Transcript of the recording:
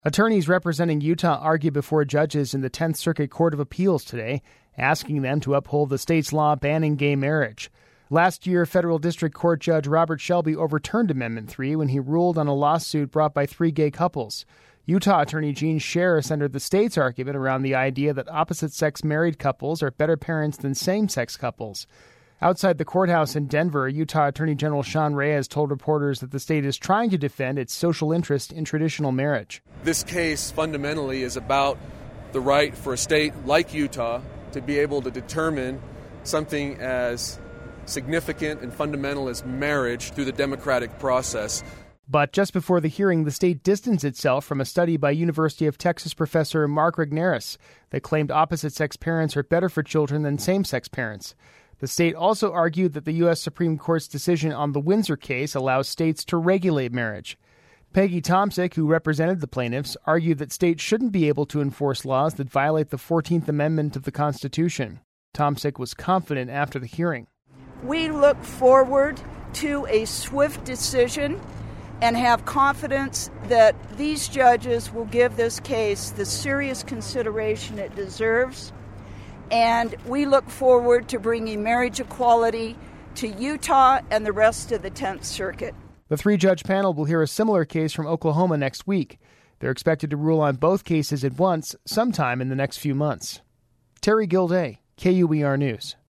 Attorneys representing Utah argued before judges in the 10th Circuit Court of Appeals today, asking them to uphold the state's law banning gay marriage. Last year, federal district court judge Robert Shelby overturned Amendment 3 when he ruled on a lawsuit brought by 3 gay couples. Utah Attorney Gene Scher centered the state's argument around the idea that opposite-sex married couples are better parents than same-sex couples. Outside the courthouse in Denver, Utah Attorney General Sean Reyes told reporters that the state is trying to defend its social interest in traditional marriage. This case fundamentally is about the right for a state like Utah to be able to determine something as significant and fundamental as marriage through the democratic process. But just before the hearing, the state distanced itself from a study by University of Texas professor Mark Regnerus that claimed opposite-sex parents are better for children than same-sex parents. The state also argued that the U.S. Supreme Court's decision on the Windsor case allows states to regulate marriage. Peggy Tomczyk, who represented the plaintiffs, argued that states shouldn't be able to enforce laws that violate the 14th Amendment of the Constitution. Tomczyk was confident after the hearing. We look forward to a swift decision and have confidence that these judges will give this case the serious consideration it deserves. And we look forward to bringing marriage equality to Utah and the rest of the 10th Circuit. The 3-judge panel will hear a similar case from Oklahoma next week. They're expected to rule on both cases at once sometime in the next few months. Terry Gilday, KUER News.